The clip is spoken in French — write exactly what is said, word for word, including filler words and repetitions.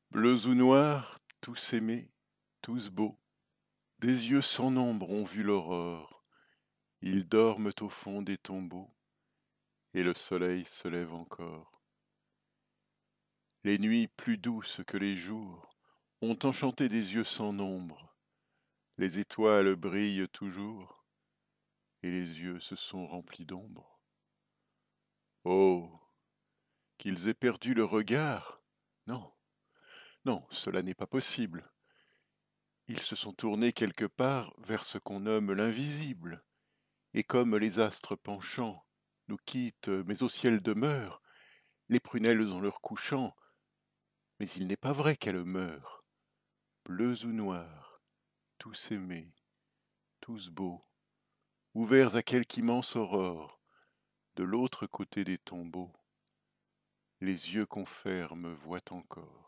Bleus ou noirs, tous aimés, tous beaux, des yeux sans nombre ont vu l'aurore. Ils dorment au fond des tombeaux, et le soleil se lève encore. Les nuits plus douces que les jours ont enchanté des yeux sans nombre. Les étoiles brillent toujours, et les yeux se sont remplis d'ombre. Oh, qu'ils aient perdu le regard! Non, non, cela n'est pas possible. Ils se sont tournés quelque part vers ce qu'on nomme l'invisible. Et comme les astres penchants nous quittent, mais au ciel demeurent, les prunelles en leur couchant, mais il n'est pas vrai qu'elles meurent. Bleus ou noirs, tous aimés, tous beaux, ouverts à quelque immense aurore, de l'autre côté des tombeaux, les yeux qu'on ferme voient encore.